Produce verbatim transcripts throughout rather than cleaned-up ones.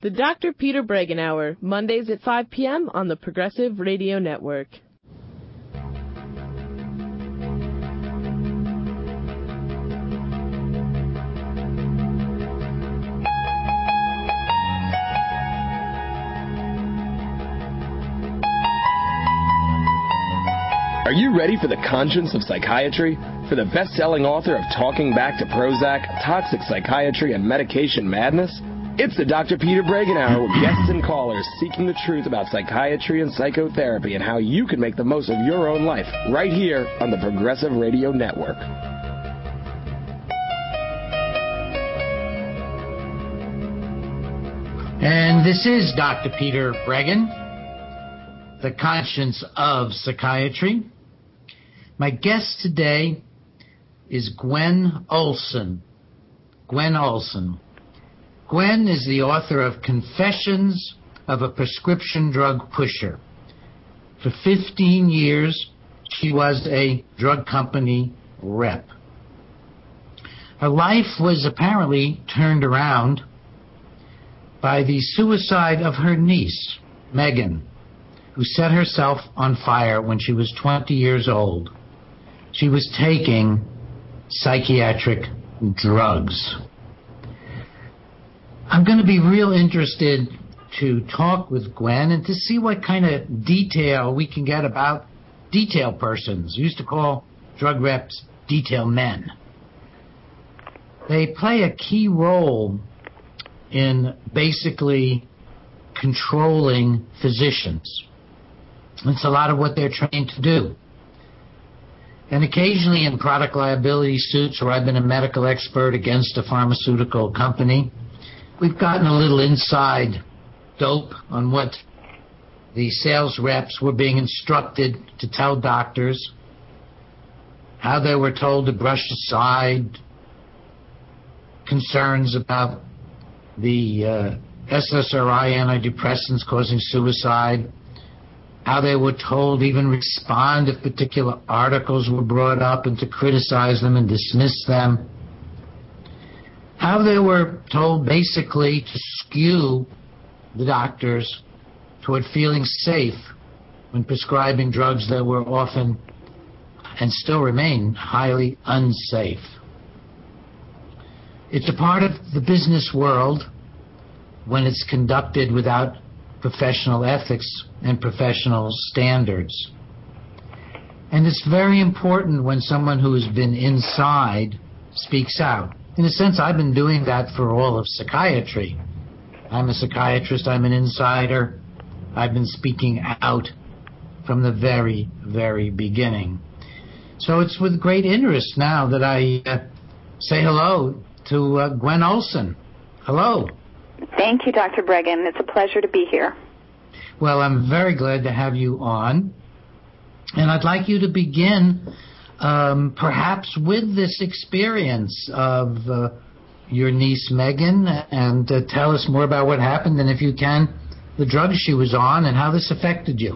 The Doctor Peter Breggin Hour, Mondays at five p.m. on the Progressive Radio Network. Are you ready for the conscience of psychiatry? For the best-selling author of Talking Back to Prozac, Toxic Psychiatry, and Medication Madness? It's the Doctor Peter Breggin Hour with guests and callers seeking the truth about psychiatry and psychotherapy and how you can make the most of your own life right here on the Progressive Radio Network. And this is Doctor Peter Breggin, the conscience of psychiatry. My guest today is Gwen Olson. Gwen Olson. Gwen is the author of Confessions of a Prescription Drug Pusher. For fifteen years, she was a drug company rep. Her life was apparently turned around by the suicide of her niece, Megan, who set herself on fire when she was twenty years old. She was taking psychiatric drugs. I'm going to be real interested to talk with Gwen and to see what kind of detail we can get about detail persons. We used to call drug reps detail men. They play a key role in basically controlling physicians. It's a lot of what they're trained to do. And occasionally in product liability suits where I've been a medical expert against a pharmaceutical company, we've gotten a little inside dope on what the sales reps were being instructed to tell doctors, how they were told to brush aside concerns about the uh, S S R I antidepressants causing suicide, how they were told to even respond if particular articles were brought up and to criticize them and dismiss them, how they were told basically to skew the doctors toward feeling safe when prescribing drugs that were often and still remain highly unsafe. It's a part of the business world when it's conducted without professional ethics and professional standards. And it's very important when someone who has been inside speaks out. In a sense, I've been doing that for all of psychiatry. I'm a psychiatrist, I'm an insider. I've been speaking out from the very, very beginning. So it's with great interest now that I uh, say hello to uh, Gwen Olson. Hello. Thank you, Doctor Breggin. It's a pleasure to be here. Well, I'm very glad to have you on. And I'd like you to begin um, perhaps with this experience of uh, your niece, Megan, and uh, tell us more about what happened, and if you can, the drugs she was on and how this affected you.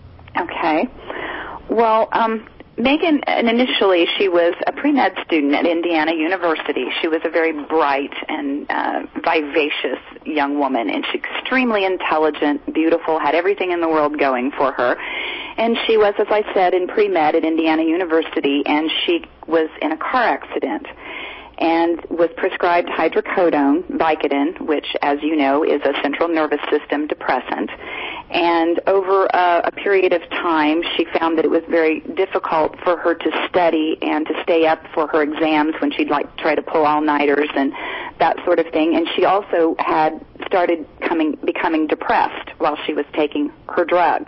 Okay. Well, um, Megan, and initially she was a pre-med student at Indiana University. She was a very bright and uh, vivacious young woman, and she's extremely intelligent, beautiful, had everything in the world going for her. And she was, as I said, in pre-med at Indiana University, and she was in a car accident and was prescribed hydrocodone, Vicodin, which, as you know, is a central nervous system depressant. And over uh, a period of time, she found that it was very difficult for her to study and to stay up for her exams when she'd like try to pull all-nighters and that sort of thing. And she also had started coming, becoming depressed while she was taking her drugs.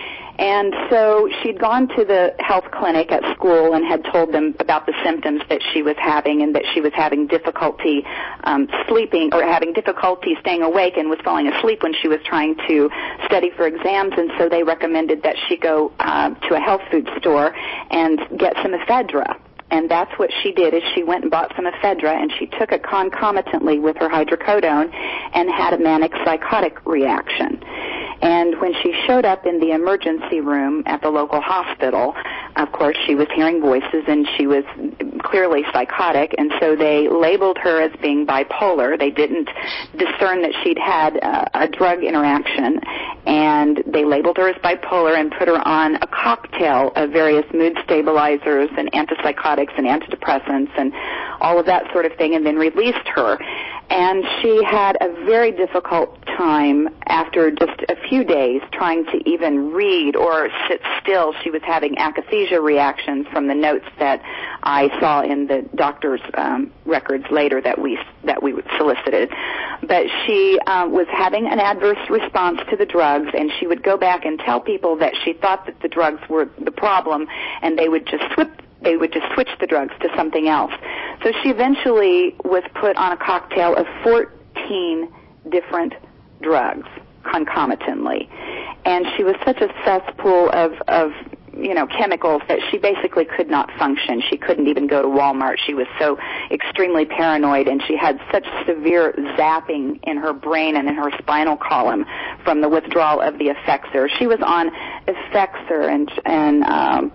And so she'd gone to the health clinic at school and had told them about the symptoms that she was having and that she was having difficulty um, sleeping or having difficulty staying awake and was falling asleep when she was trying to study for exams. And so they recommended that she go uh, to a health food store and get some ephedra. And that's what she did, is she went and bought some ephedra, and she took it concomitantly with her hydrocodone and had a manic psychotic reaction. And when she showed up in the emergency room at the local hospital, of course, she was hearing voices, and she was clearly psychotic, and so they labeled her as being bipolar. They didn't discern that she'd had uh, a drug interaction, and they labeled her as bipolar and put her on a cocktail of various mood stabilizers and antipsychotics and antidepressants and all of that sort of thing, and then released her. And she had a very difficult time after just a few days trying to even read or sit still. She was having akathisia reactions from the notes that I saw in the doctor's um, records later that we that we solicited. But she uh, was having an adverse response to the drugs, and she would go back and tell people that she thought that the drugs were the problem, and they would just swip they would just switch the drugs to something else. So she eventually was put on a cocktail of fourteen different drugs concomitantly. And she was such a cesspool of, of, you know, chemicals that she basically could not function. She couldn't even go to Walmart. She was so extremely paranoid, and she had such severe zapping in her brain and in her spinal column from the withdrawal of the Effexor. She was on Effexor and, and, um,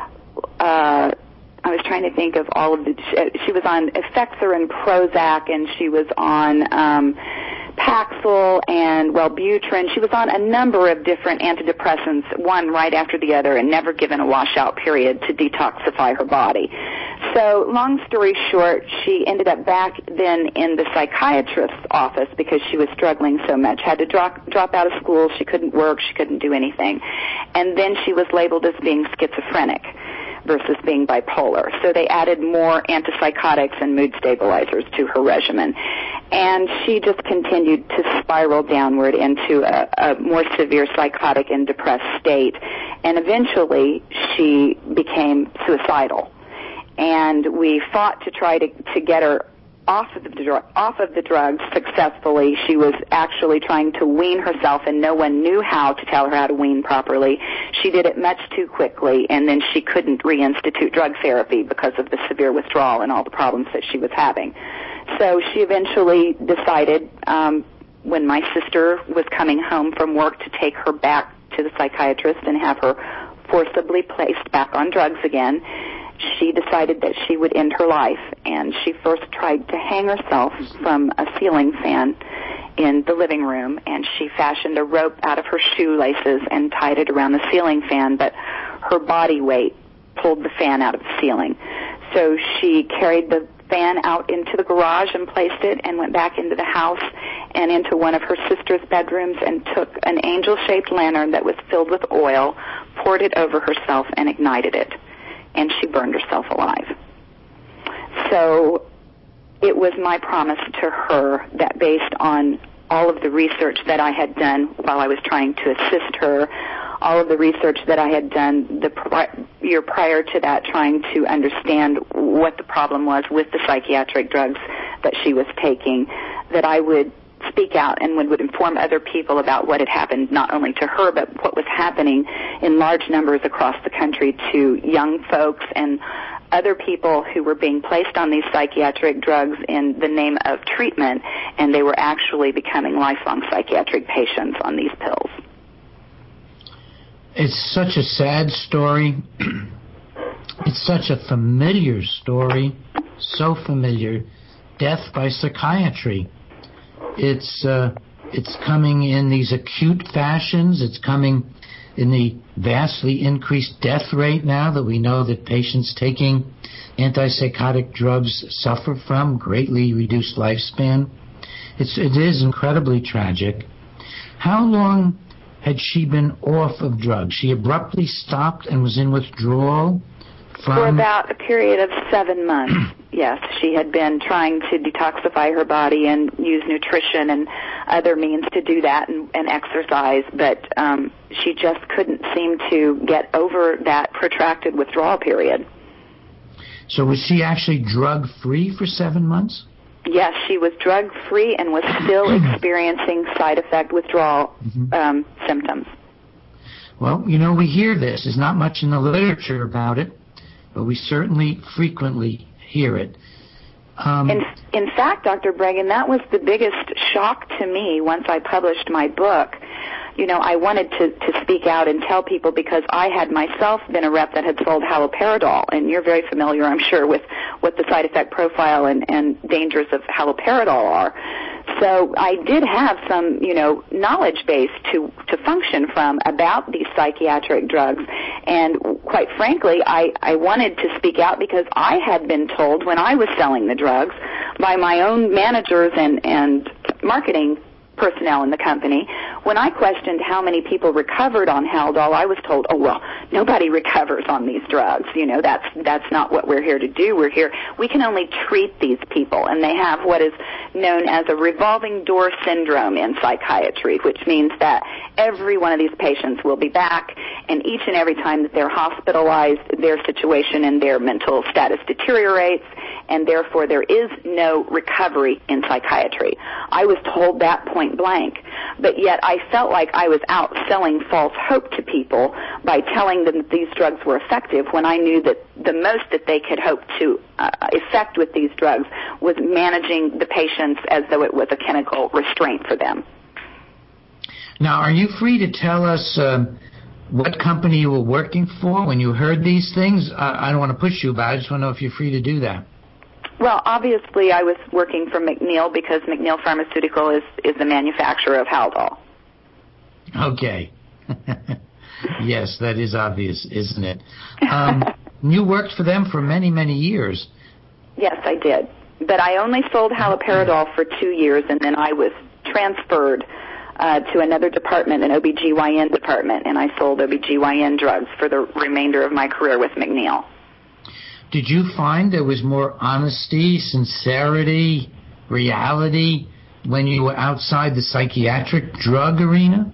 Uh, I was trying to think of all of the, she was on Effexor and Prozac, and she was on um, Paxil and Wellbutrin. She was on a number of different antidepressants, one right after the other, and never given a washout period to detoxify her body. So long story short, she ended up back then in the psychiatrist's office because she was struggling so much, had to drop, drop out of school. She couldn't work. She couldn't do anything. And then she was labeled as being schizophrenic versus being bipolar. So they added more antipsychotics and mood stabilizers to her regimen. And she just continued to spiral downward into a, a more severe psychotic and depressed state. And eventually she became suicidal. And we fought to try to, to get her off of the dr- off of the drugs successfully. She was actually trying to wean herself, and no one knew how to tell her how to wean properly. She did it much too quickly, and then she couldn't reinstitute drug therapy because of the severe withdrawal and all the problems that she was having. So she eventually decided, um, when my sister was coming home from work, to take her back to the psychiatrist and have her forcibly placed back on drugs again. She decided that she would end her life, and she first tried to hang herself from a ceiling fan in the living room, and she fashioned a rope out of her shoelaces and tied it around the ceiling fan, but her body weight pulled the fan out of the ceiling. So she carried the fan out into the garage and placed it, and went back into the house and into one of her sister's bedrooms and took an angel-shaped lantern that was filled with oil, poured it over herself, and ignited it. And she burned herself alive. So it was my promise to her that based on all of the research that I had done while I was trying to assist her, all of the research that I had done the pri- year prior to that, trying to understand what the problem was with the psychiatric drugs that she was taking, that I would speak out and would, would inform other people about what had happened, not only to her, but what was happening in large numbers across the country to young folks and other people who were being placed on these psychiatric drugs in the name of treatment, and they were actually becoming lifelong psychiatric patients on these pills. It's such a sad story. It's such a familiar story, so familiar. Death by psychiatry. It's uh, it's coming in these acute fashions. It's coming in the vastly increased death rate now that we know that patients taking antipsychotic drugs suffer from, greatly reduced lifespan. It's, it is incredibly tragic. How long had she been off of drugs? She abruptly stopped and was in withdrawal from... For about a period of seven months, yes. She had been trying to detoxify her body and use nutrition and other means to do that, and, and exercise, but um, she just couldn't seem to get over that protracted withdrawal period. So was she actually drug-free for seven months? Yes, she was drug-free and was still experiencing side effect withdrawal mm-hmm. um, symptoms. Well, you know, we hear this. There's not much in the literature about it, but we certainly frequently hear it. Um, in, in fact, Doctor Breggin, that was the biggest shock to me once I published my book, you know, I wanted to, to speak out and tell people because I had myself been a rep that had sold haloperidol, and you're very familiar, I'm sure, with what the side effect profile and, and dangers of haloperidol are. So I did have some, you know, knowledge base to, to function from about these psychiatric drugs. And quite frankly, I, I wanted to speak out because I had been told when I was selling the drugs by my own managers and, and marketing personnel in the company, when I questioned how many people recovered on Haldol, I was told, oh, well, nobody recovers on these drugs. You know, that's that's not what we're here to do. We're here, we can only treat these people, and they have what is known as a revolving door syndrome in psychiatry, which means that every one of these patients will be back, and each and every time that they're hospitalized, their situation and their mental status deteriorates, and therefore there is no recovery in psychiatry. I was told that point blank, but yet I felt like I was out selling false hope to people by telling them that these drugs were effective when I knew that the most that they could hope to uh, effect with these drugs was managing the patients as though it was a chemical restraint for them. Now, are you free to tell us uh, what company you were working for when you heard these things? I, I don't want to push you about it. I just want to know if you're free to do that. Well, obviously, I was working for McNeil because McNeil Pharmaceutical is, is the manufacturer of Haldol. Okay. Yes, that is obvious, isn't it? Um, you worked for them for many, many years. Yes, I did. But I only sold haloperidol for two years, and then I was transferred uh, to another department, an O B G Y N department, and I sold O B G Y N drugs for the remainder of my career with McNeil. Did you find there was more honesty, sincerity, reality when you were outside the psychiatric drug arena?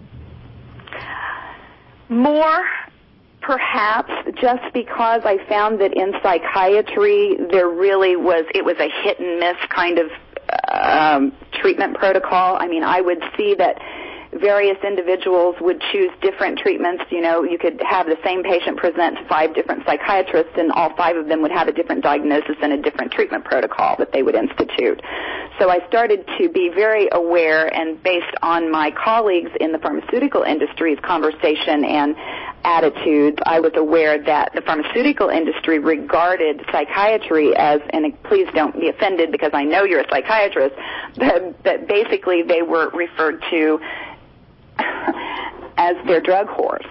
More, perhaps, just because I found that in psychiatry there really was, it was a hit and miss kind of um, treatment protocol. I mean, I would see that various individuals would choose different treatments. You know, you could have the same patient present to five different psychiatrists, and all five of them would have a different diagnosis and a different treatment protocol that they would institute. So I started to be very aware, and based on my colleagues in the pharmaceutical industry's conversation and attitudes, I was aware that the pharmaceutical industry regarded psychiatry as, and please don't be offended because I know you're a psychiatrist, but, but basically they were referred to as their drug whores.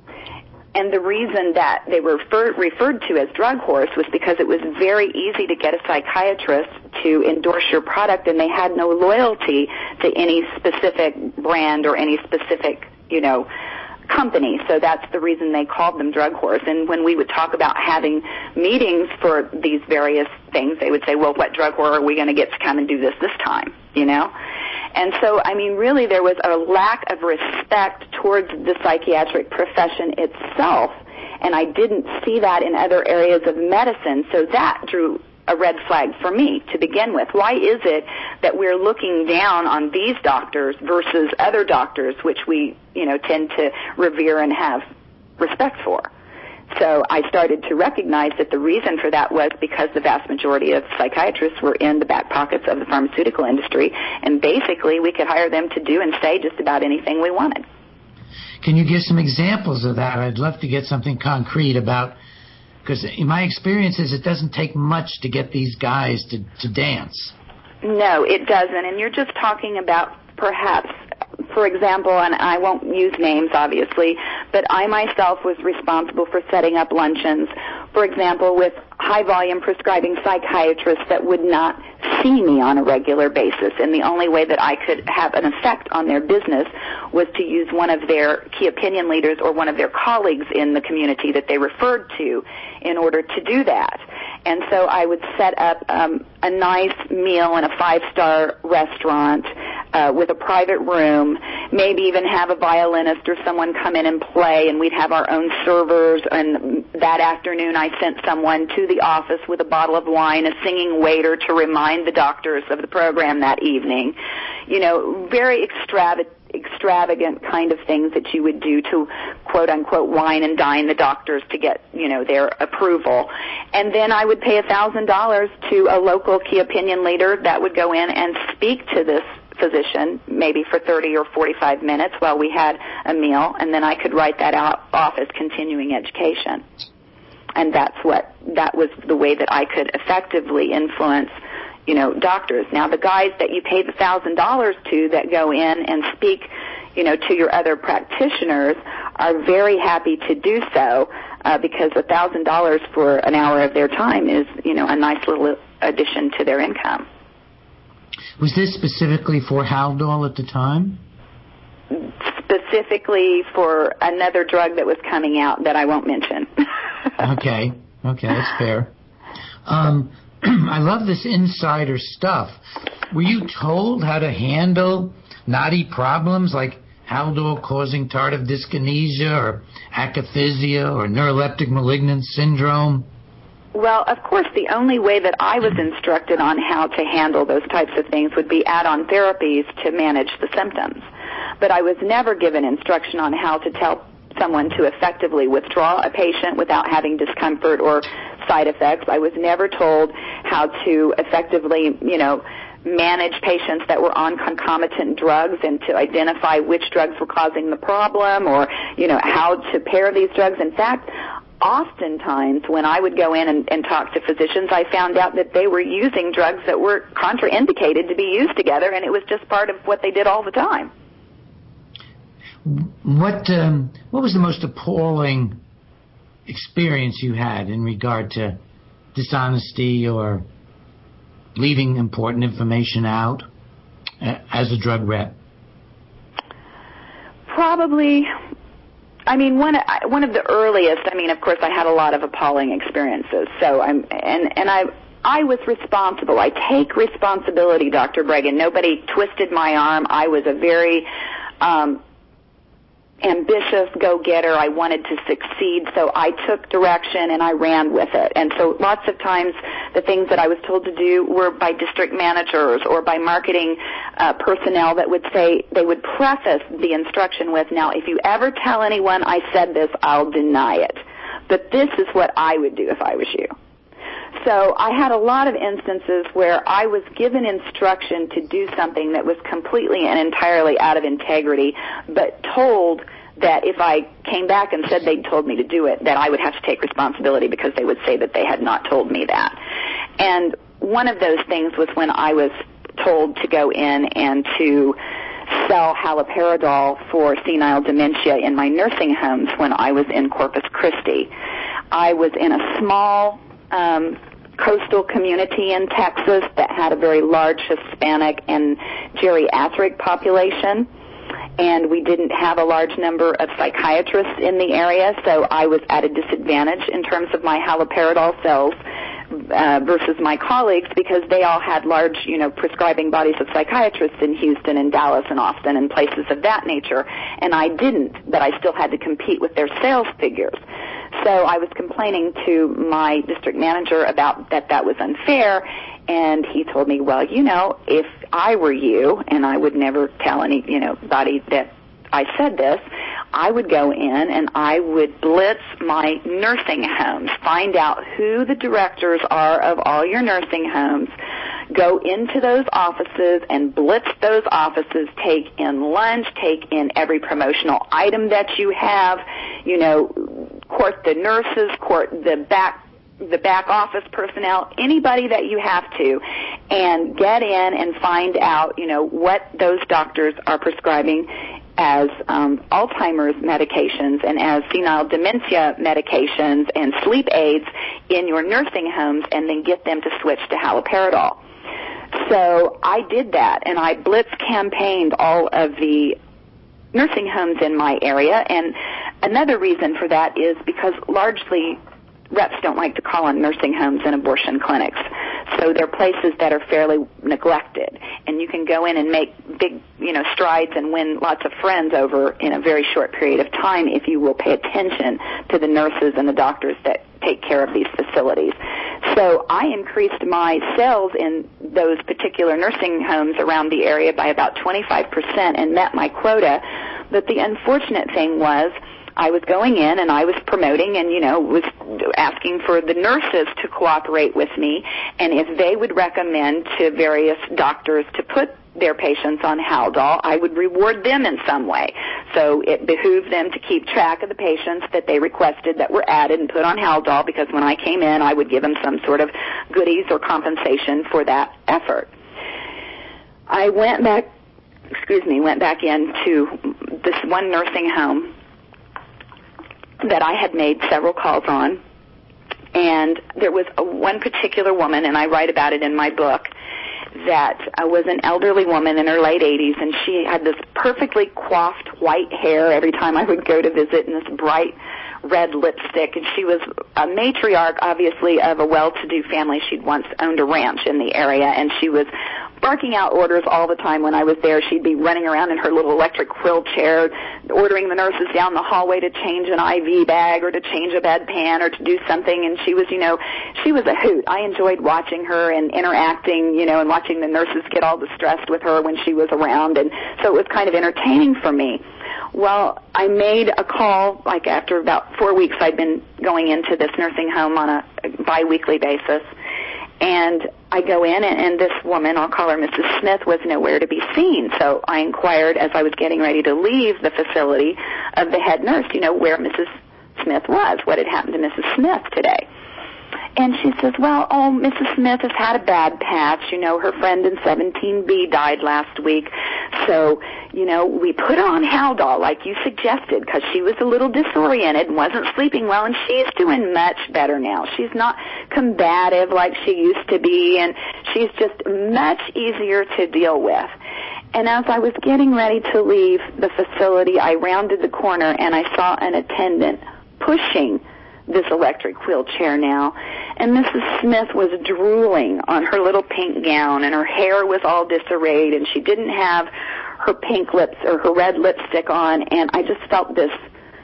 And the reason that they were refer- referred to as drug whores was because it was very easy to get a psychiatrist to endorse your product, and they had no loyalty to any specific brand or any specific, you know, company. So that's the reason they called them drug whores. And when we would talk about having meetings for these various things, they would say, well, what drug whore are we going to get to come and do this this time, you know? And so, I mean, really there was a lack of respect towards the psychiatric profession itself, and I didn't see that in other areas of medicine, so that drew a red flag for me to begin with. Why is it that we're looking down on these doctors versus other doctors, which we, you know, tend to revere and have respect for? So I started to recognize that the reason for that was because the vast majority of psychiatrists were in the back pockets of the pharmaceutical industry, and basically we could hire them to do and say just about anything we wanted. Can you give some examples of that? I'd love to get something concrete about, because in my experience is it doesn't take much to get these guys to, to dance. No, it doesn't, and you're just talking about perhaps, for example, and I won't use names obviously, but I myself was responsible for setting up luncheons, for example, with high-volume prescribing psychiatrists that would not see me on a regular basis, and the only way that I could have an effect on their business was to use one of their key opinion leaders or one of their colleagues in the community that they referred to in order to do that. And so I would set up um, a nice meal in a five-star restaurant uh, with a private room, maybe even have a violinist or someone come in and play, and we'd have our own servers. And that afternoon I sent someone to the office with a bottle of wine, a singing waiter to remind the doctors of the program that evening. You know, very extravagant. extravagant kind of things that you would do to quote-unquote wine and dine the doctors to get, you know, their approval. And then I would pay one thousand dollars to a local key opinion leader that would go in and speak to this physician, maybe for thirty or forty-five minutes while we had a meal, and then I could write that out off as continuing education. And that's what, that was the way that I could effectively influence, you know, doctors. Now, the guys that you pay the one thousand dollars to that go in and speak, you know, to your other practitioners are very happy to do so uh, because one thousand dollars for an hour of their time is, you know, a nice little addition to their income. Was this specifically for Haldol at the time? Specifically for another drug that was coming out that I won't mention. Okay, okay, that's fair. Um, I love this insider stuff. Were you told how to handle knotty problems like Haldol causing tardive dyskinesia or akathisia or neuroleptic malignant syndrome? Well, of course, the only way that I was instructed on how to handle those types of things would be add-on therapies to manage the symptoms. But I was never given instruction on how to tell someone to effectively withdraw a patient without having discomfort or side effects. I was never told how to effectively, you know, manage patients that were on concomitant drugs and to identify which drugs were causing the problem, or, you know, how to pair these drugs. In fact, oftentimes when I would go in and, and talk to physicians, I found out that they were using drugs that were contraindicated to be used together, and it was just part of what they did all the time. What um, what was the most appalling experience you had in regard to dishonesty or leaving important information out uh, as a drug rep? Probably, I mean, one one of the earliest. I mean, of course, I had a lot of appalling experiences. So I'm and and I I was responsible. I take responsibility, Doctor Breggin. Nobody twisted my arm. I was a very um, ambitious go-getter. I wanted to succeed, so I took direction and I ran with it. And so lots of times the things that I was told to do were by district managers or by marketing uh, personnel that would say, they would preface the instruction with, now, if you ever tell anyone I said this, I'll deny it. But this is what I would do if I was you. So I had a lot of instances where I was given instruction to do something that was completely and entirely out of integrity, but told that if I came back and said they'd told me to do it, that I would have to take responsibility because they would say that they had not told me that. And one of those things was when I was told to go in and to sell haloperidol for senile dementia in my nursing homes when I was in Corpus Christi. I was in a small Um, coastal community in Texas that had a very large Hispanic and geriatric population, and we didn't have a large number of psychiatrists in the area, so I was at a disadvantage in terms of my haloperidol sales uh, versus my colleagues because they all had large, you know, prescribing bodies of psychiatrists in Houston and Dallas and Austin and places of that nature, and I didn't, but I still had to compete with their sales figures. So I was complaining to my district manager about that that was unfair, and he told me, well, you know, if I were you, and I would never tell any, you know, body that I said this, I would go in and I would blitz my nursing homes, find out who the directors are of all your nursing homes, go into those offices and blitz those offices, take in lunch, take in every promotional item that you have, you know, court the nurses, court the back the back office personnel, anybody that you have to, and get in and find out, you know, what those doctors are prescribing as um, Alzheimer's medications and as senile dementia medications and sleep aids in your nursing homes, and then get them to switch to haloperidol. So I did that, and I blitz campaigned all of the nursing homes in my area, and another reason for that is because largely reps don't like to call on nursing homes and abortion clinics. So they're places that are fairly neglected, and you can go in and make big, you know, strides and win lots of friends over in a very short period of time if you will pay attention to the nurses and the doctors that take care of these facilities. So I increased my sales in those particular nursing homes around the area by about twenty-five percent and met my quota. But the unfortunate thing was I was going in and I was promoting and, you know, was asking for the nurses to cooperate with me, and if they would recommend to various doctors to put their patients on Haldol, I would reward them in some way. So it behooved them to keep track of the patients that they requested that were added and put on Haldol, because when I came in, I would give them some sort of goodies or compensation for that effort. I went back, excuse me, went back into this one nursing home that I had made several calls on, and there was a, one particular woman, and I write about it in my book, that uh, was an elderly woman in her late eighties, and she had this perfectly coiffed white hair every time I would go to visit, and this bright red lipstick, and she was a matriarch, obviously, of a well-to-do family. She'd once owned a ranch in the area, and she was barking out orders all the time when I was there. She'd be running around in her little electric wheelchair, ordering the nurses down the hallway to change an I V bag or to change a bedpan or to do something, and she was, you know, she was a hoot. I enjoyed watching her and interacting, you know, and watching the nurses get all distressed with her when she was around, and so it was kind of entertaining for me. Well, I made a call, like after about four weeks I'd been going into this nursing home on a biweekly basis, and I go in, and, and this woman, I'll call her Missus Smith, was nowhere to be seen. So I inquired as I was getting ready to leave the facility of the head nurse, you know, where Missus Smith was, what had happened to Missus Smith today. And she says, well, oh, Missus Smith has had a bad patch. You know, her friend in seventeen B died last week. So, you know, we put her on Haldol, like you suggested, because she was a little disoriented and wasn't sleeping well, and she's doing much better now. She's not combative like she used to be, and she's just much easier to deal with. And as I was getting ready to leave the facility, I rounded the corner, and I saw an attendant pushing this electric wheelchair now, and Missus Smith was drooling on her little pink gown, and her hair was all disarrayed, and she didn't have her pink lips or her red lipstick on, and I just felt this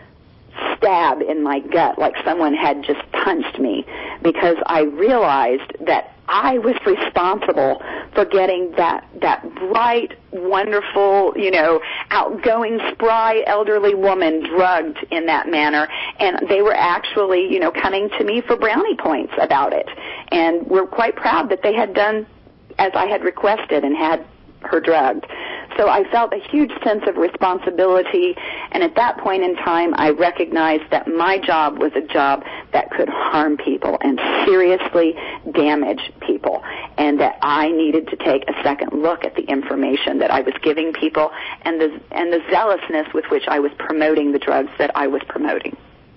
stab in my gut, like someone had just punched me, because I realized that I was responsible for getting that that bright, wonderful, you know, outgoing, spry, elderly woman drugged in that manner, and they were actually, you know, coming to me for brownie points about it, and were quite proud that they had done as I had requested and had her drugged. So I felt a huge sense of responsibility, and at that point in time, I recognized that my job was a job that could harm people and seriously damage people, and that I needed to take a second look at the information that I was giving people and the, and the zealousness with which I was promoting the drugs that I was promoting.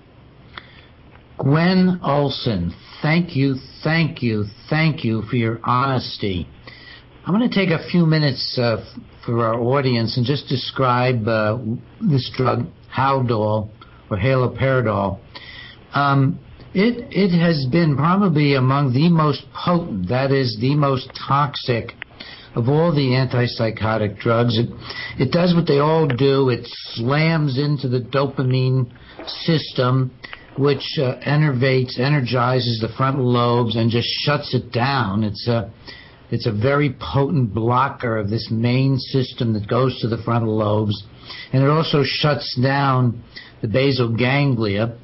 Gwen Olson, thank you, thank you, thank you for your honesty. I'm going to take a few minutes uh, for our audience and just describe uh, this drug, Haldol, or haloperidol. Um, it, it has been probably among the most potent, that is, the most toxic of all the antipsychotic drugs. It, it does what they all do. It slams into the dopamine system, which uh, enervates, energizes the frontal lobes and just shuts it down. It's a It's a very potent blocker of this main system that goes to the frontal lobes, and it also shuts down the basal ganglia.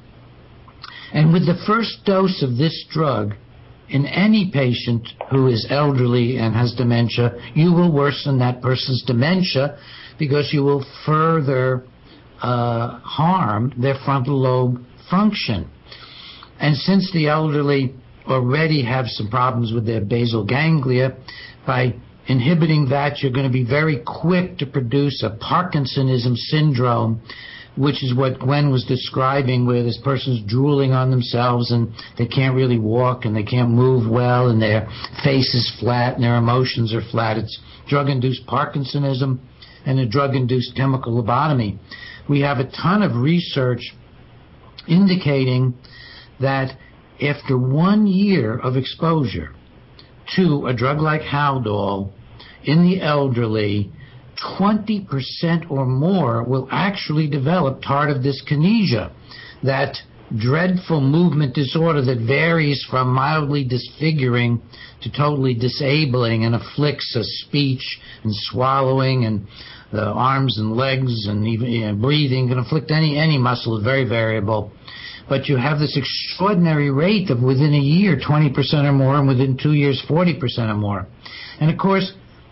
And with the first dose of this drug, in any patient who is elderly and has dementia, you will worsen that person's dementia because you will further uh, harm their frontal lobe function. And since the elderly already have some problems with their basal ganglia, by inhibiting that, you're going to be very quick to produce a Parkinsonism syndrome, which is what Gwen was describing, where this person's drooling on themselves and they can't really walk and they can't move well and their face is flat and their emotions are flat. It's drug-induced Parkinsonism and a drug-induced chemical lobotomy. We have a ton of research indicating that after one year of exposure to a drug like Haldol in the elderly, twenty percent or more will actually develop tardive dyskinesia, that dreadful movement disorder that varies from mildly disfiguring to totally disabling and afflicts a speech and swallowing and the arms and legs and even you know, breathing, can afflict any, any muscle, is very variable. But you have this extraordinary rate of within a year, twenty percent or more, and within two years, forty percent or more. And of course,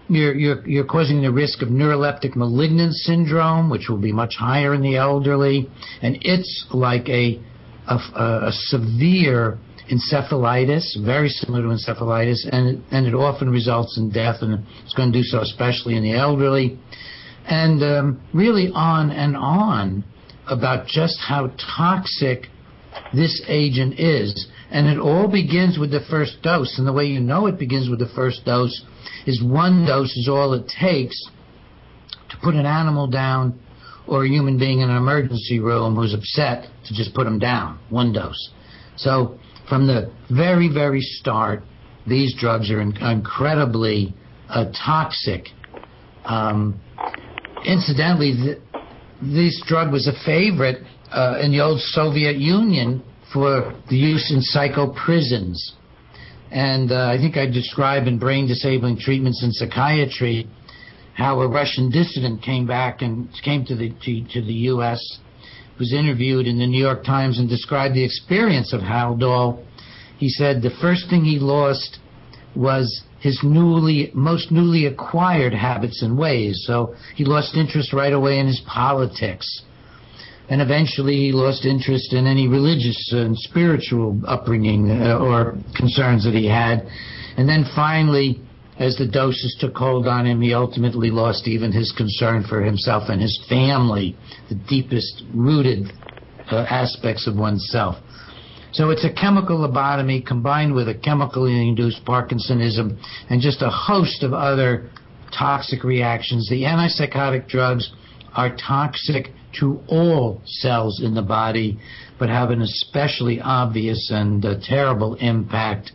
you're, you're, you're causing the risk of neuroleptic malignant syndrome, which will be much higher in the elderly. And it's like a, a, a severe encephalitis, very similar to encephalitis, and it, and it often results in death, and it's going to do so especially in the elderly. And um, really on and on about just how toxic this agent is. And it all begins with the first dose. And the way you know it begins with the first dose is one dose is all it takes to put an animal down or a human being in an emergency room who's upset to just put them down. One dose. So from the very, very start, these drugs are in- incredibly uh, toxic. Um, incidentally, th- this drug was a favorite uh, in the old Soviet Union for the use in psychoprisons. And uh, I think I described in Brain Disabling Treatments in Psychiatry how a Russian dissident came back and came to the to, to the U S, was interviewed in the New York Times and described the experience of Haldol. He said the first thing he lost was his newly, most newly acquired habits and ways. So he lost interest right away in his politics. And eventually he lost interest in any religious and spiritual upbringing uh, or concerns that he had. And then finally, as the doses took hold on him, he ultimately lost even his concern for himself and his family, the deepest rooted uh, aspects of oneself. So it's a chemical lobotomy combined with a chemically induced Parkinsonism and just a host of other toxic reactions. The antipsychotic drugs are toxic to all cells in the body, but have an especially obvious and uh, terrible impact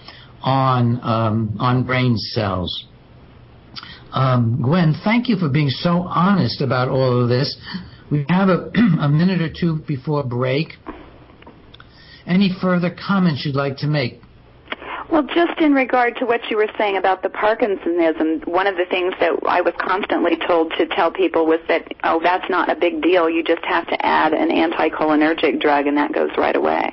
on um, on brain cells. Um, Gwen, thank you for being so honest about all of this. We have a, a minute or two before break. Any further comments you'd like to make? Well, just in regard to what you were saying about the Parkinsonism, one of the things that I was constantly told to tell people was that, oh, that's not a big deal. You just have to add an anticholinergic drug, and that goes right away.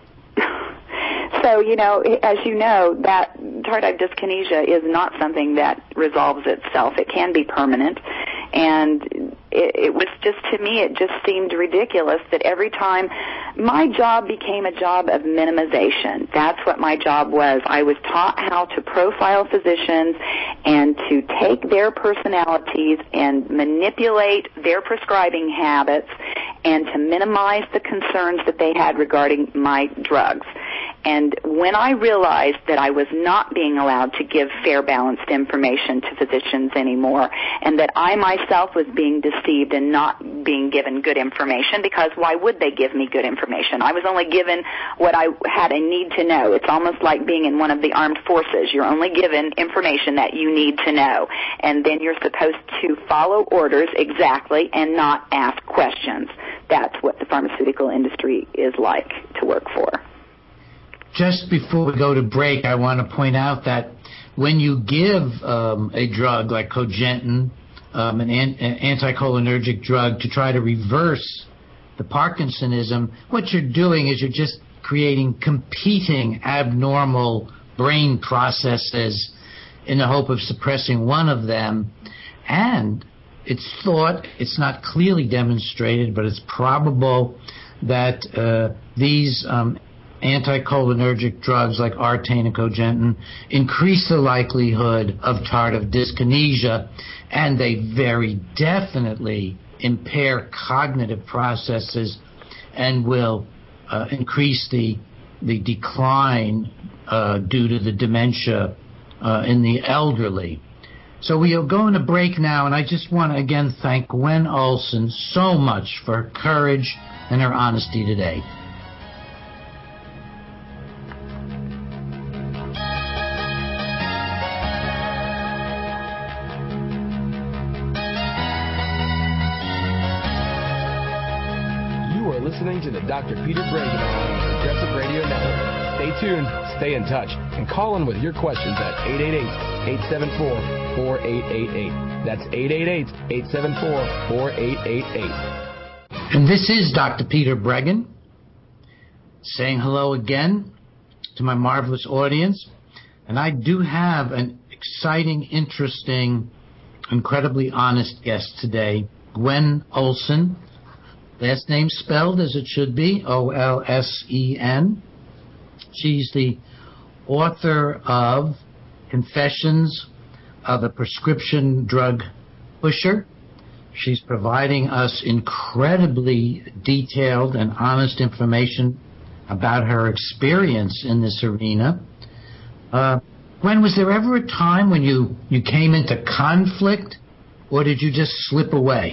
So, you know, as you know, that tardive dyskinesia is not something that resolves itself. It can be permanent. And it, it was just, to me, it just seemed ridiculous that every time my job became a job of minimization. That's what my job was. I was taught how to profile physicians and to take their personalities and manipulate their prescribing habits and to minimize the concerns that they had regarding my drugs. And when I realized that I was not being allowed to give fair, balanced information to physicians anymore, and that I myself was being deceived and not being given good information, because why would they give me good information? I was only given what I had a need to know. It's almost like being in one of the armed forces. You're only given information that you need to know, and then you're supposed to follow orders exactly and not ask questions. That's what the pharmaceutical industry is like to work for. Just before we go to break, I want to point out that when you give um, a drug like Cogentin, um, an, an anticholinergic drug, to try to reverse the Parkinsonism, what you're doing is you're just creating competing abnormal brain processes in the hope of suppressing one of them. And it's thought, it's not clearly demonstrated, but it's probable that uh, these um, anticholinergic drugs like Artane and Cogentin increase the likelihood of tardive dyskinesia, and they very definitely impair cognitive processes and will uh, increase the the decline uh, due to the dementia uh, in the elderly. So we are going to break now, and I just want to again thank Gwen Olson so much for her courage and her honesty today. Listening to the Doctor Peter Bregan Hour on the Progressive Radio Network. Stay tuned, stay in touch, and call in with your questions at eight eight eight, eight seven four, four eight eight eight. That's eight eight eight, eight seven four, four eight eight eight. And this is Doctor Peter Bregan saying hello again to my marvelous audience. And I do have an exciting, interesting, incredibly honest guest today, Gwen Olsen. Last name spelled as it should be, O L S E N. She's the author of Confessions of a Prescription Drug Pusher. She's providing us incredibly detailed and honest information about her experience in this arena. Uh, Gwen, was there ever a time when you, you came into conflict, or did you just slip away?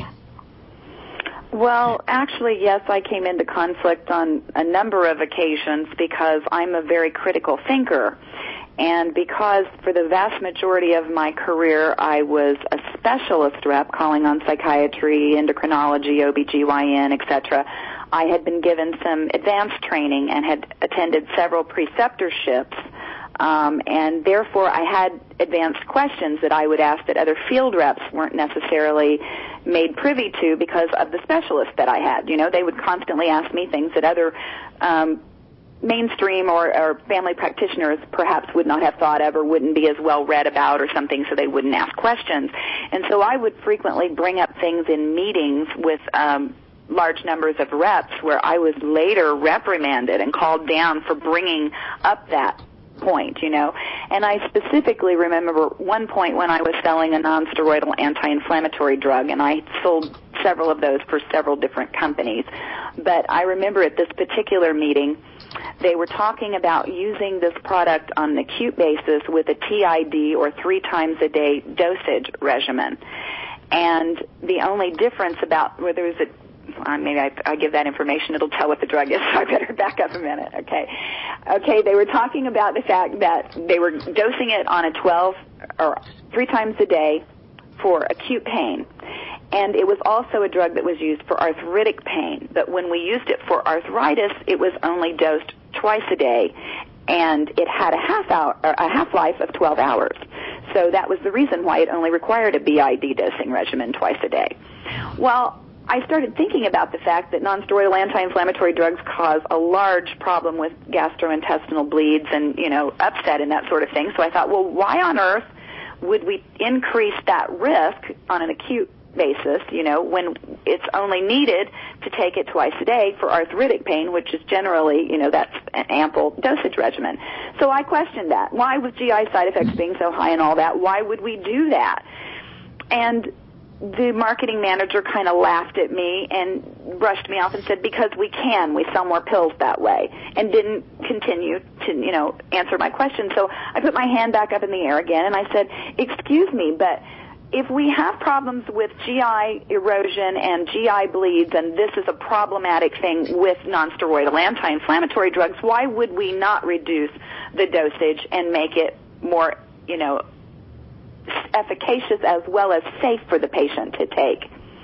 Well, actually, yes, I came into conflict on a number of occasions because I'm a very critical thinker. And because for the vast majority of my career I was a specialist rep calling on psychiatry, endocrinology, O B G Y N, et cetera, I had been given some advanced training and had attended several preceptorships. Um, and therefore, I had advanced questions that I would ask that other field reps weren't necessarily made privy to because of the specialist that I had. You know, they would constantly ask me things that other um, mainstream or, or family practitioners perhaps would not have thought of or wouldn't be as well read about or something, so they wouldn't ask questions. And so I would frequently bring up things in meetings with um, large numbers of reps where I was later reprimanded and called down for bringing up that point, you know. And I specifically remember one point when I was selling a non-steroidal anti-inflammatory drug, and I sold several of those for several different companies. But I remember at this particular meeting, they were talking about using this product on an acute basis with a T I D or three times a day dosage regimen. And the only difference about whether it was a Uh, maybe I, I give that information, it'll tell what the drug is, so I better back up a minute, okay? Okay, they were talking about the fact that they were dosing it on a twelve, or three times a day for acute pain. And it was also a drug that was used for arthritic pain. But when we used it for arthritis, it was only dosed twice a day, and it had a half hour, or a half-life of twelve hours. So that was the reason why it only required a B I D dosing regimen twice a day. Well, I started thinking about the fact that nonsteroidal anti-inflammatory drugs cause a large problem with gastrointestinal bleeds and, you know, upset and that sort of thing. So I thought, well, why on earth would we increase that risk on an acute basis, you know, when it's only needed to take it twice a day for arthritic pain, which is generally, you know, that's an ample dosage regimen. So I questioned that. Why, with G I side effects being so high and all that, why would we do that? And the marketing manager kind of laughed at me and brushed me off and said, because we can, we sell more pills that way, and didn't continue to, you know, answer my question. So I put my hand back up in the air again, and I said, excuse me, but if we have problems with G I erosion and G I bleeds, and this is a problematic thing with nonsteroidal anti-inflammatory drugs, why would we not reduce the dosage and make it more, you know, efficacious as well as safe for the patient to take?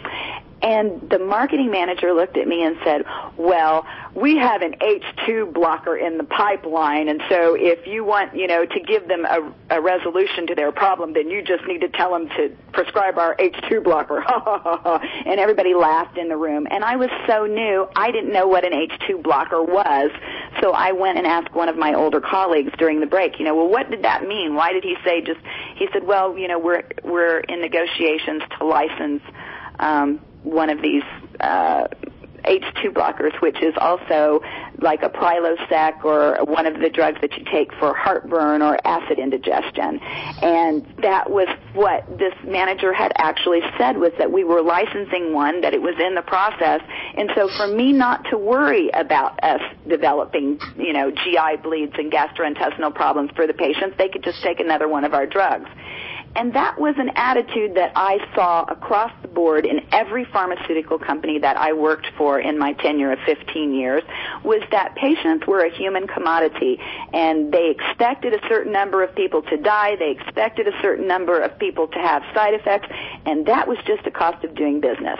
And the marketing manager looked at me and said, well, we have an H two blocker in the pipeline, and so if you want, you know, to give them a, a resolution to their problem, then you just need to tell them to prescribe our H two blocker. And everybody laughed in the room. And I was so new, I didn't know what an H two blocker was, so I went and asked one of my older colleagues during the break, you know, well, what did that mean? Why did he say just, he said, well, you know, we're, we're in negotiations to license um, one of these uh, H two blockers, which is also like a Prilosec or one of the drugs that you take for heartburn or acid indigestion. And that was what this manager had actually said, was that we were licensing one, that it was in the process. And so for me not to worry about us developing, you know, G I bleeds and gastrointestinal problems for the patients, they could just take another one of our drugs. And that was an attitude that I saw across the board in every pharmaceutical company that I worked for in my tenure of fifteen years, was that patients were a human commodity, and they expected a certain number of people to die, they expected a certain number of people to have side effects, and that was just the cost of doing business.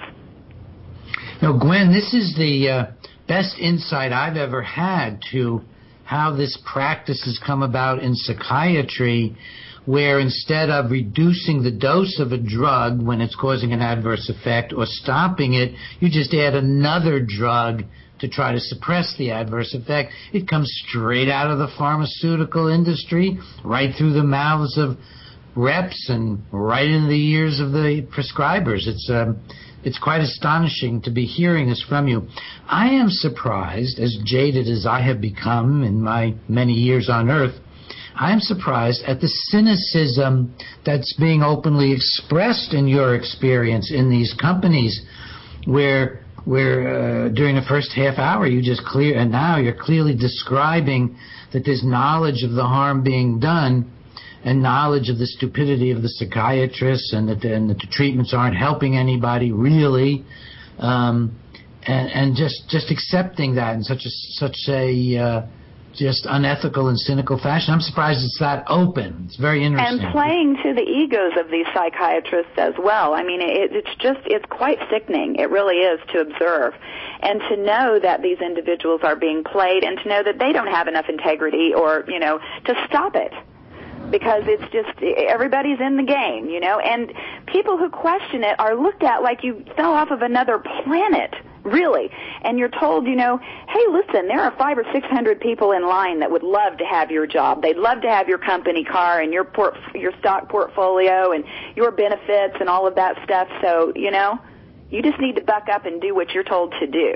Now, Gwen, this is the uh, best insight I've ever had to how this practice has come about in psychiatry, where instead of reducing the dose of a drug when it's causing an adverse effect or stopping it, you just add another drug to try to suppress the adverse effect. It comes straight out of the pharmaceutical industry, right through the mouths of reps and right in the ears of the prescribers. It's um, it's quite astonishing to be hearing this from you. I am surprised, as jaded as I have become in my many years on Earth, I am surprised at the cynicism that's being openly expressed in your experience in these companies, where where uh, during the first half hour you just clear, and now you're clearly describing that there's knowledge of the harm being done and knowledge of the stupidity of the psychiatrists, and that the, and that the treatments aren't helping anybody really, um, and, and just just accepting that in such a such a uh, just unethical and cynical fashion. I'm surprised it's that open. It's very interesting. And playing to the egos of these psychiatrists as well. I mean, it, it's just, it's quite sickening. It really is to observe. And to know that these individuals are being played, and to know that they don't have enough integrity or, you know, to stop it. Because it's just, everybody's in the game, you know, and people who question it are looked at like you fell off of another planet, really. And you're told, you know, hey, listen, there are five or six hundred people in line that would love to have your job. They'd love to have your company car and your port, your stock portfolio and your benefits and all of that stuff. So, you know, you just need to buck up and do what you're told to do.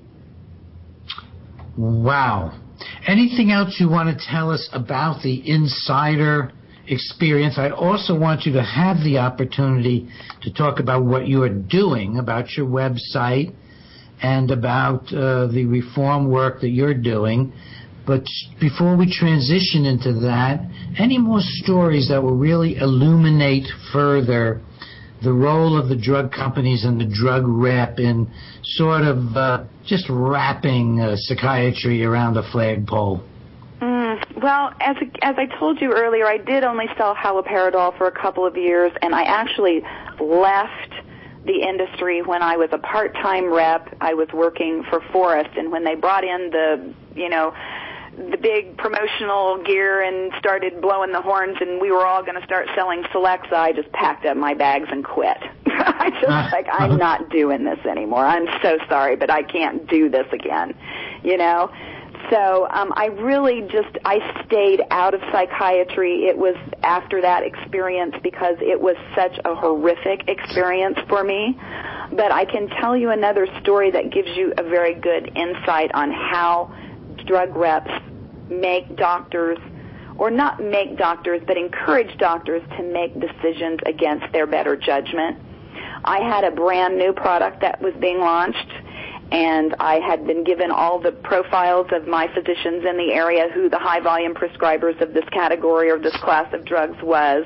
Wow. Anything else you want to tell us about the insider experience? I also want you to have the opportunity to talk about what you are doing, about your website, and about uh, the reform work that you're doing. But before we transition into that, any more stories that will really illuminate further the role of the drug companies and the drug rep in sort of uh, just wrapping uh, psychiatry around a flagpole? Mm, well, as as I told you earlier, I did only sell haloperidol for a couple of years, and I actually left the industry when I was a part-time rep. I was working for Forrest, and when they brought in the, you know, the big promotional gear and started blowing the horns, and we were all going to start selling Celexa, I just packed up my bags and quit. I just like, I'm not doing this anymore. I'm so sorry, but I can't do this again, you know? So um, I really just, I stayed out of psychiatry. It was after that experience, because it was such a horrific experience for me. But I can tell you another story that gives you a very good insight on how drug reps make doctors, or not make doctors, but encourage doctors to make decisions against their better judgment. I had a brand new product that was being launched, and I had been given all the profiles of my physicians in the area, who the high volume prescribers of this category or this class of drugs was,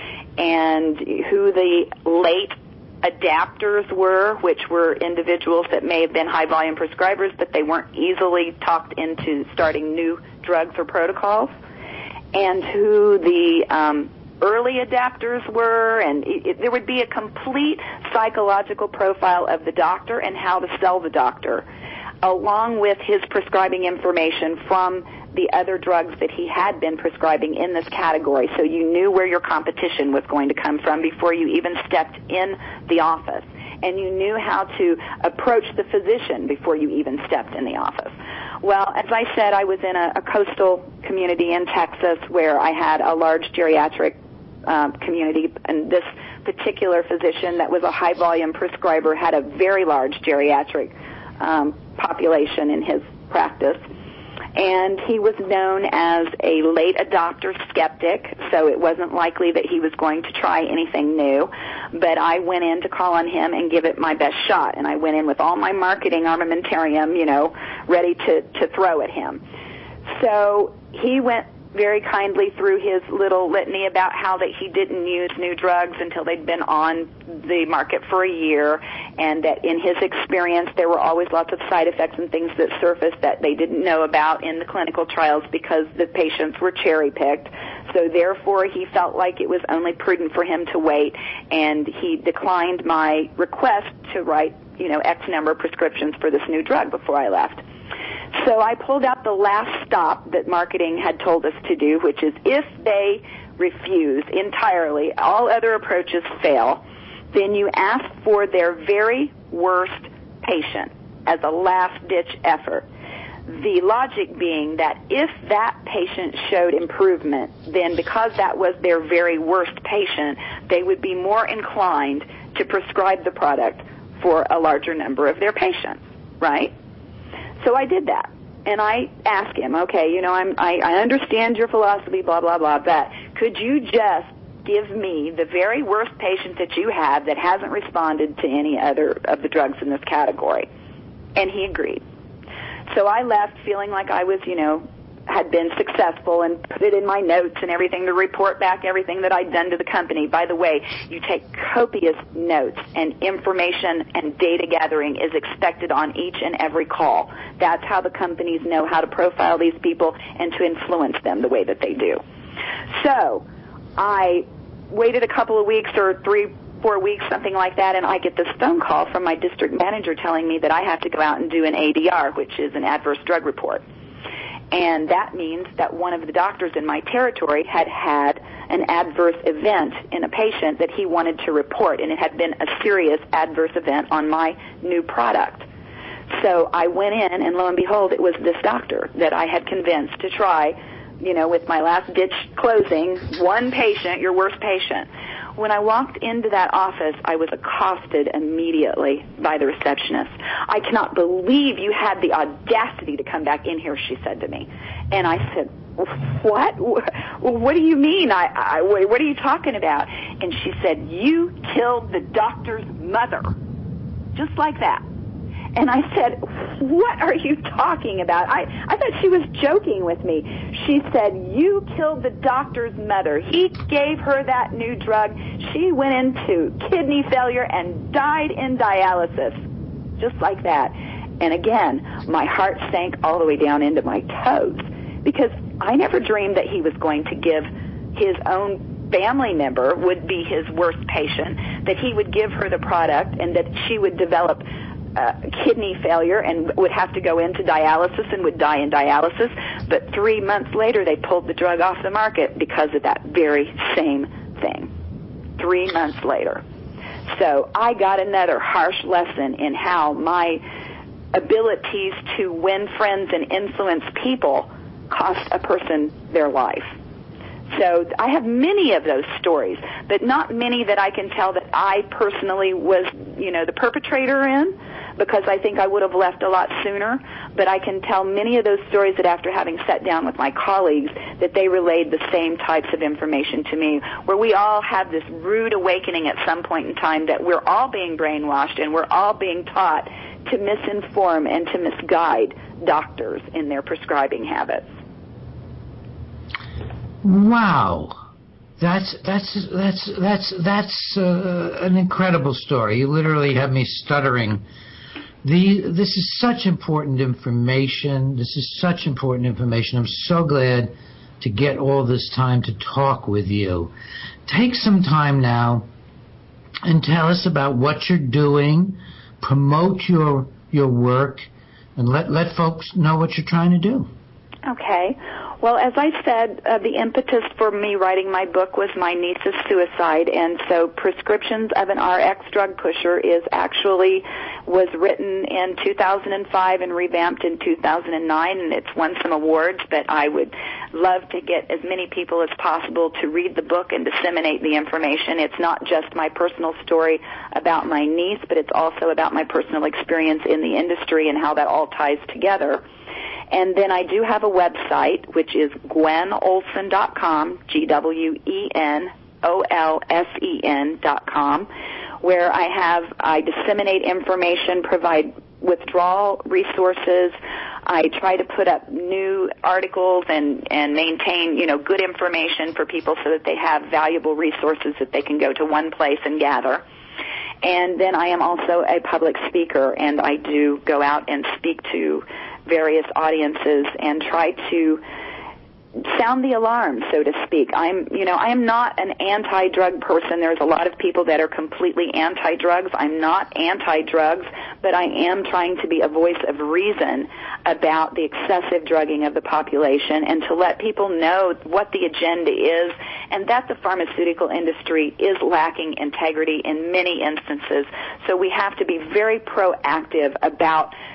and who the late adapters were, which were individuals that may have been high-volume prescribers, but they weren't easily talked into starting new drugs or protocols, and who the um, early adapters were, and it, it, there would be a complete psychological profile of the doctor and how to sell the doctor, along with his prescribing information from the other drugs that he had been prescribing in this category, so you knew where your competition was going to come from before you even stepped in the office, and you knew how to approach the physician before you even stepped in the office. Well, as I said, I was in a, a coastal community in Texas where I had a large geriatric uh, community, and this particular physician that was a high-volume prescriber had a very large geriatric um, population in his practice. And he was known as a late adopter skeptic, so it wasn't likely that he was going to try anything new. But I went in to call on him and give it my best shot, and I went in with all my marketing armamentarium, you know, ready to, to throw at him. So he went very kindly through his little litany about how that he didn't use new drugs until they'd been on the market for a year, and that in his experience there were always lots of side effects and things that surfaced that they didn't know about in the clinical trials because the patients were cherry-picked. So therefore he felt like it was only prudent for him to wait, and he declined my request to write, you know, X number of prescriptions for this new drug before I left. So I pulled out the last stop that marketing had told us to do, which is if they refuse entirely, all other approaches fail, then you ask for their very worst patient as a last-ditch effort. The logic being that if that patient showed improvement, then because that was their very worst patient, they would be more inclined to prescribe the product for a larger number of their patients, right? So I did that. And I asked him, okay, you know, I'm, I, I understand your philosophy, blah, blah, blah, but could you just give me the very worst patient that you have that hasn't responded to any other of the drugs in this category? And he agreed. So I left feeling like I was, you know, had been successful and put it in my notes and everything to report back everything that I'd done to the company. By the way, you take copious notes, and information and data gathering is expected on each and every call. That's how the companies know how to profile these people and to influence them the way that they do. So I waited a couple of weeks or three, four weeks, something like that, and I get this phone call from my district manager telling me that I have to go out and do an A D R, which is an adverse drug report. And that means that one of the doctors in my territory had had an adverse event in a patient that he wanted to report, and it had been a serious adverse event on my new product. So I went in, and lo and behold, it was this doctor that I had convinced to try, you know, with my last-ditch closing, one patient, your worst patient. When I walked into that office, I was accosted immediately by the receptionist. I cannot believe you had the audacity to come back in here, she said to me. And I said, what? What do you mean? I, I, what are you talking about? And she said, you killed the doctor's mother. Just like that. And I said, what are you talking about? I, I thought she was joking with me. She said, you killed the doctor's mother. He gave her that new drug. She went into kidney failure and died in dialysis. Just like that. And again, my heart sank all the way down into my toes, because I never dreamed that he was going to give his own family member, would be his worst patient, that he would give her the product and that she would develop Uh, kidney failure and would have to go into dialysis and would die in dialysis. But three months later, they pulled the drug off the market because of that very same thing. Three months later. So I got another harsh lesson in how my abilities to win friends and influence people cost a person their life. So I have many of those stories, but not many that I can tell that I personally was, you know, the perpetrator in, because I think I would have left a lot sooner. But I can tell many of those stories that after having sat down with my colleagues, that they relayed the same types of information to me, where we all have this rude awakening at some point in time that we're all being brainwashed and we're all being taught to misinform and to misguide doctors in their prescribing habits. Wow. That's that's that's that's that's uh, an incredible story. You literally have me stuttering. The this is such important information. This is such important information. I'm so glad to get all this time to talk with you. Take some time now and tell us about what you're doing. Promote your your work, and let let folks know what you're trying to do. Okay. Well, as I said, uh, the impetus for me writing my book was my niece's suicide, and so Prescriptions of an R X Drug Pusher is actually was written in two thousand five and revamped in two thousand nine, and it's won some awards, but I would love to get as many people as possible to read the book and disseminate the information. It's not just my personal story about my niece, but it's also about my personal experience in the industry and how that all ties together. And then I do have a website, which is Gwen Olsen dot com, G W E N O L S E N dot com, where I have, I disseminate information, provide withdrawal resources. I try to put up new articles and, and maintain, you know, good information for people so that they have valuable resources that they can go to one place and gather. And then I am also a public speaker, and I do go out and speak to various audiences and try to sound the alarm, so to speak. I'm, you know, I am not an anti-drug person. There's a lot of people that are completely anti-drugs. I'm not anti-drugs, but I am trying to be a voice of reason about the excessive drugging of the population and to let people know what the agenda is and that the pharmaceutical industry is lacking integrity in many instances. So we have to be very proactive about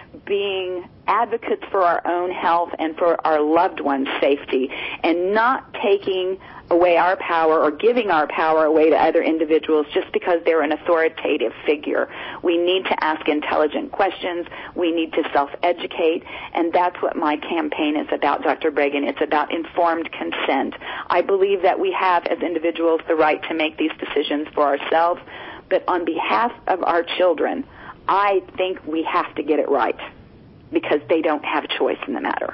being advocates for our own health and for our loved ones' safety, and not taking away our power or giving our power away to other individuals just because they're an authoritative figure. We need to ask intelligent questions. We need to self-educate, and that's what my campaign is about, Doctor Breggin. It's about informed consent. I believe that we have, as individuals, the right to make these decisions for ourselves, but on behalf of our children, I think we have to get it right because they don't have a choice in the matter.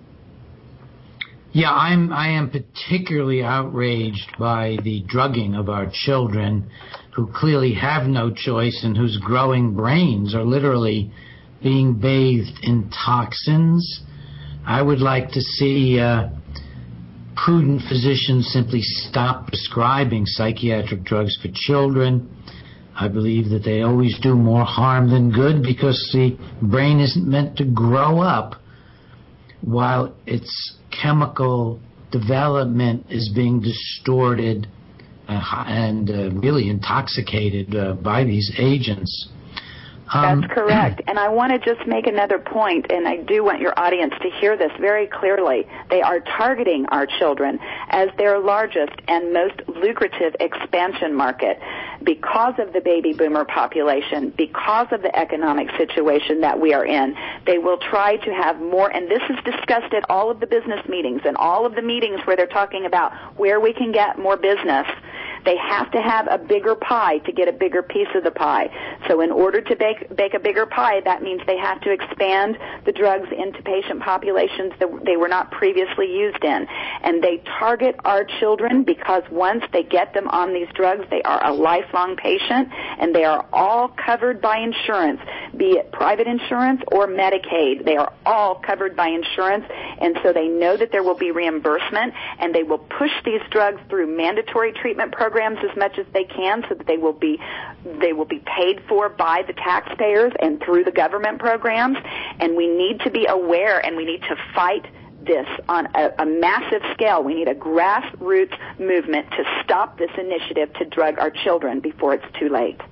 Yeah, I'm, I am particularly outraged by the drugging of our children who clearly have no choice and whose growing brains are literally being bathed in toxins. I would like to see uh, prudent physicians simply stop prescribing psychiatric drugs for children. I believe that they always do more harm than good because the brain isn't meant to grow up while its chemical development is being distorted uh, and uh, really intoxicated uh, by these agents. Um, That's correct. And I want to just make another point, and I do want your audience to hear this very clearly. They are targeting our children as their largest and most lucrative expansion market because of the baby boomer population, because of the economic situation that we are in. They will try to have more, and this is discussed at all of the business meetings and all of the meetings where they're talking about where we can get more business. They have to have a bigger pie to get a bigger piece of the pie. So in order to bake, bake a bigger pie, that means they have to expand the drugs into patient populations that they were not previously used in. And they target our children because once they get them on these drugs, they are a lifelong patient, and they are all covered by insurance, be it private insurance or Medicaid. They are all covered by insurance, and so they know that there will be reimbursement, and they will push these drugs through mandatory treatment programs as much as they can so that they will be they will be paid for by the taxpayers and through the government programs. And we need to be aware, and we need to fight this on a, a massive scale. We need a grassroots movement to stop this initiative to drug our children before it's too late.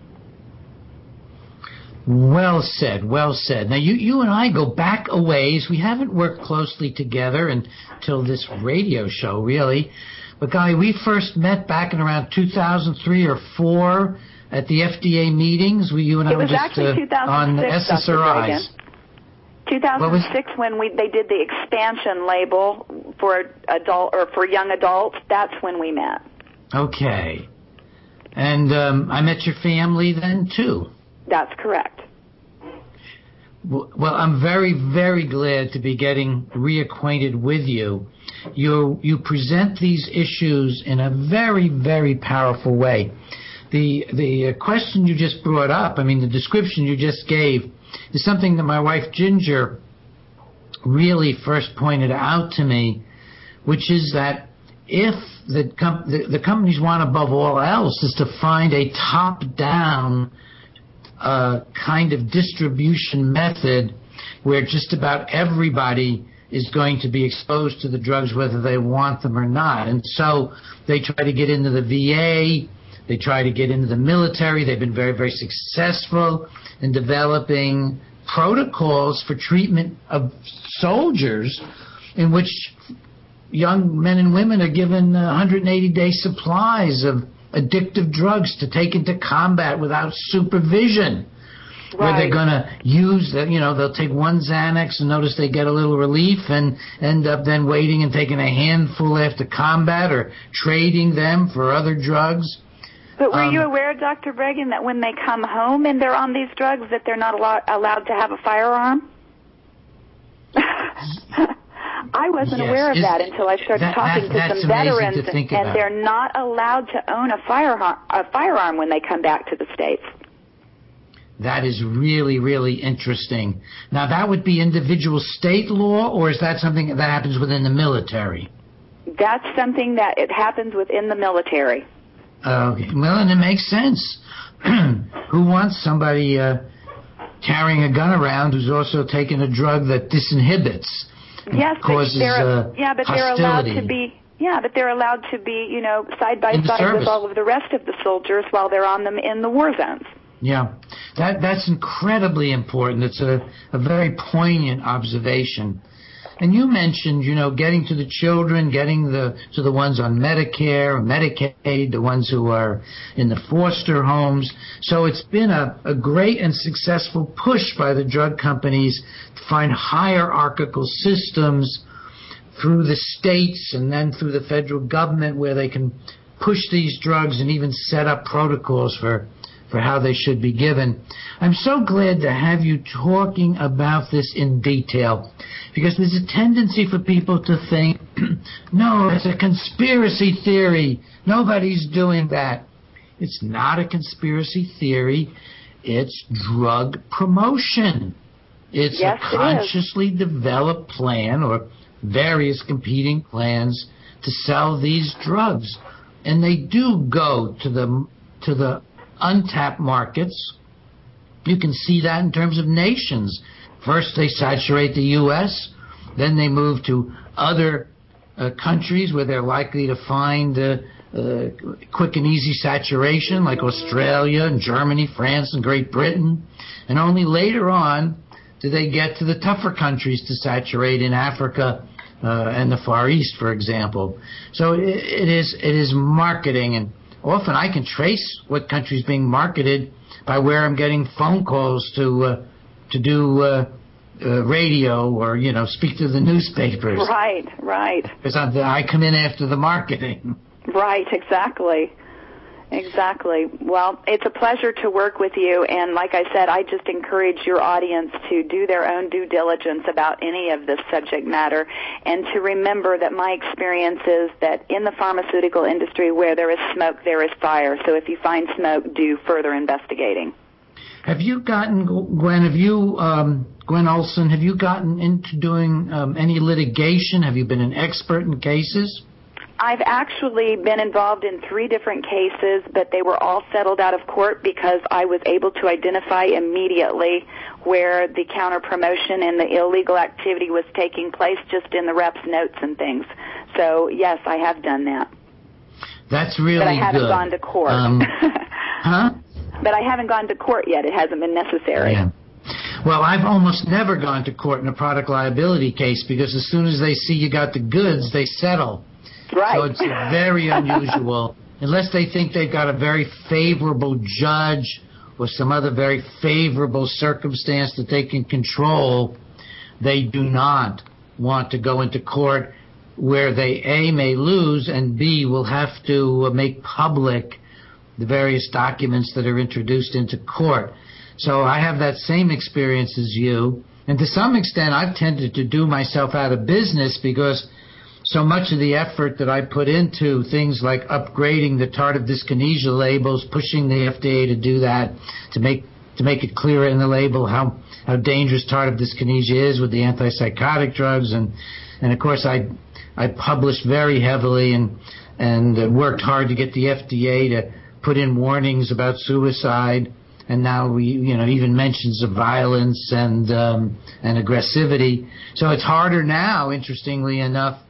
Well said, well said. Now, you, you and I go back a ways. We haven't worked closely together until this radio show, really. But, Golly, we first met back in around two thousand three or four at the F D A meetings. We, you and I were just uh, on S S R Is. two thousand six, when we they did the expansion label for adult or for young adults, that's when we met. Okay. And um, I met your family then, too. That's correct. Well, I'm very, very glad to be getting reacquainted with you. You you present these issues in a very, very powerful way. The the question you just brought up, I mean, the description you just gave, is something that my wife Ginger really first pointed out to me, which is that if the com- the, the companies want above all else is to find a top-down uh, kind of distribution method where just about everybody is going to be exposed to the drugs whether they want them or not. And so they try to get into the V A, they try to get into the military. They've been very, very successful in developing protocols for treatment of soldiers in which young men and women are given one hundred eighty day supplies of addictive drugs to take into combat without supervision. Right. Where they're going to use, the, you know, they'll take one Xanax and notice they get a little relief and end up then waiting and taking a handful after combat or trading them for other drugs. But were um, you aware, Doctor Breggin, that when they come home and they're on these drugs that they're not allow- allowed to have a firearm? I wasn't yes. aware of Is, that until I started that, talking that, to some veterans, to think and about. They're not allowed to own a firearm, a firearm when they come back to the States. That is really, really interesting. Now, that would be individual state law, or is that something that happens within the military? That's something that it happens within the military. Okay. Well, and it makes sense. Who wants somebody uh, carrying a gun around who's also taking a drug that disinhibits? Yes, causes, they're, uh, yeah, but hostility. they're allowed to be. Yeah, but they're allowed to be, you know, side by in side with all of the rest of the soldiers while they're on them in the war zones. Yeah, that that's incredibly important. It's a, a very poignant observation. And you mentioned, you know, getting to the children, getting the to the ones on Medicare, Medicaid, the ones who are in the foster homes. So it's been a, a great and successful push by the drug companies to find hierarchical systems through the states and then through the federal government where they can push these drugs and even set up protocols for for how they should be given. I'm so glad to have you talking about this in detail, because there's a tendency for people to think, no, it's a conspiracy theory. Nobody's doing that. It's not a conspiracy theory. It's drug promotion. It's yes, a consciously developed plan or various competing plans to sell these drugs. And they do go to the to the untapped markets. You can see that in terms of nations. First they saturate the U S, then they move to other uh, countries where they're likely to find uh, uh, quick and easy saturation, like Australia and Germany, France and Great Britain. And only later on do they get to the tougher countries to saturate in Africa uh, and the Far East, for example. So it, it is it is marketing, and often I can trace what country's being marketed by where I'm getting phone calls to uh, to do uh, uh, radio or, you know, speak to the newspapers. Right, right. Because I come in after the marketing. Right, exactly. Exactly. Well, it's a pleasure to work with you, and like I said, I just encourage your audience to do their own due diligence about any of this subject matter, and to remember that my experience is that in the pharmaceutical industry, where there is smoke, there is fire. So if you find smoke, do further investigating. Have you gotten, Gwen, have you, um, Gwen Olson, have you gotten into doing um, any litigation? Have you been an expert in cases? I've actually been involved in three different cases, but they were all settled out of court because I was able to identify immediately where the counter promotion and the illegal activity was taking place, just in the rep's notes and things. So, yes, I have done that. That's really good. But I haven't good. gone to court. Um, huh? But I haven't gone to court yet. It hasn't been necessary. Yeah. Well, I've almost never gone to court in a product liability case, because as soon as they see you got the goods, they settle. Right. So it's very unusual. Unless they think they've got a very favorable judge or some other very favorable circumstance that they can control, they do not want to go into court where they, A, may lose, and B, will have to make public the various documents that are introduced into court. So I have that same experience as you. And to some extent, I've tended to do myself out of business, because so much of the effort that I put into things like upgrading the tardive dyskinesia labels, pushing the F D A to do that, to make to make it clearer in the label how, how dangerous tardive dyskinesia is with the antipsychotic drugs, and and of course I I published very heavily and and worked hard to get the F D A to put in warnings about suicide, and now we you know even mentions of violence and um, and aggressivity. So it's harder now, interestingly enough,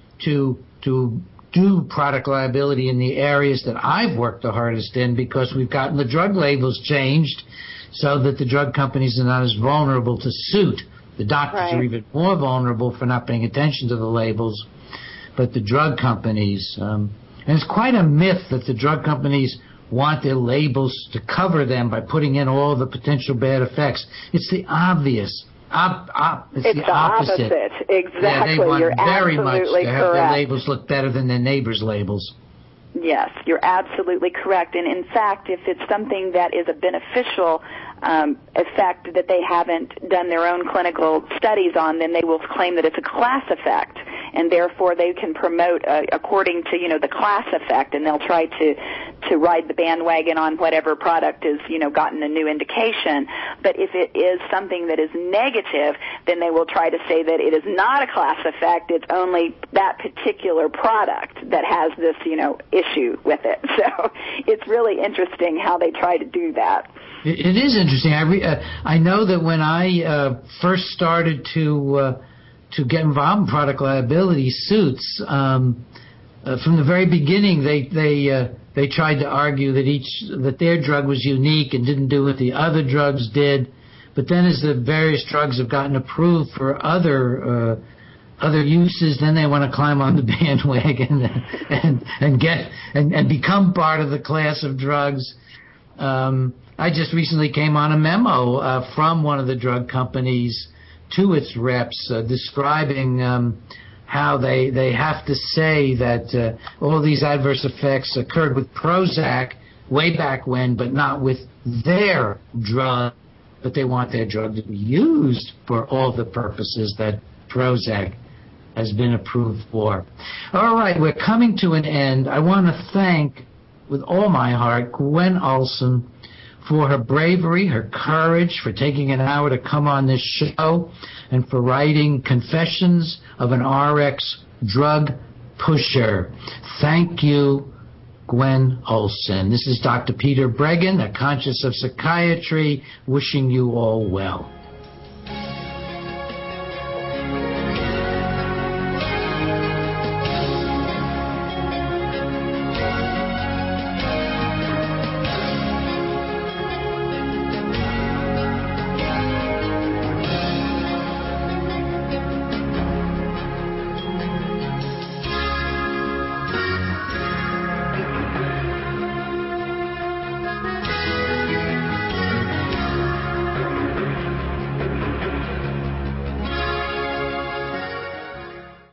to to do product liability in the areas that I've worked the hardest in, because we've gotten the drug labels changed so that the drug companies are not as vulnerable to suit. The doctors right. are even more vulnerable for not paying attention to the labels, but the drug companies. Um, and it's quite a myth that the drug companies want their labels to cover them by putting in all the potential bad effects. It's the obvious. Op, op, it's, it's the, the opposite. opposite. Exactly. Yeah, they want You're very much absolutely to have correct. their labels look better than their neighbors' labels. Yes, you're absolutely correct. And in fact, if it's something that is a beneficial um, effect that they haven't done their own clinical studies on, then they will claim that it's a class effect, and therefore they can promote uh, according to, you know, the class effect, and they'll try to to ride the bandwagon on whatever product is, you know, gotten a new indication. But if it is something that is negative, then they will try to say that it is not a class effect, it's only that particular product that has this, you know, issue with it. So it's really interesting how they try to do that. It, it is interesting. I re, uh, I know that when I uh, first started to uh, to get involved in product liability suits, um, uh, from the very beginning, they they uh, they tried to argue that each that their drug was unique and didn't do what the other drugs did. But then, as the various drugs have gotten approved for other uh, other uses, then they want to climb on the bandwagon and and get and, and become part of the class of drugs. Um, I just recently came on a memo uh, from one of the drug companies to its reps uh, describing um, how they they have to say that uh, all these adverse effects occurred with Prozac way back when, but not with their drug. But they want their drug to be used for all the purposes that Prozac has been approved for. All right, we're coming to an end. I want to thank, with all my heart, Gwen Olson for her bravery, her courage, for taking an hour to come on this show, and for writing Confessions of an R X Drug Pusher. Thank you, Gwen Olson. This is Doctor Peter Breggin, a Conscience of Psychiatry, wishing you all well.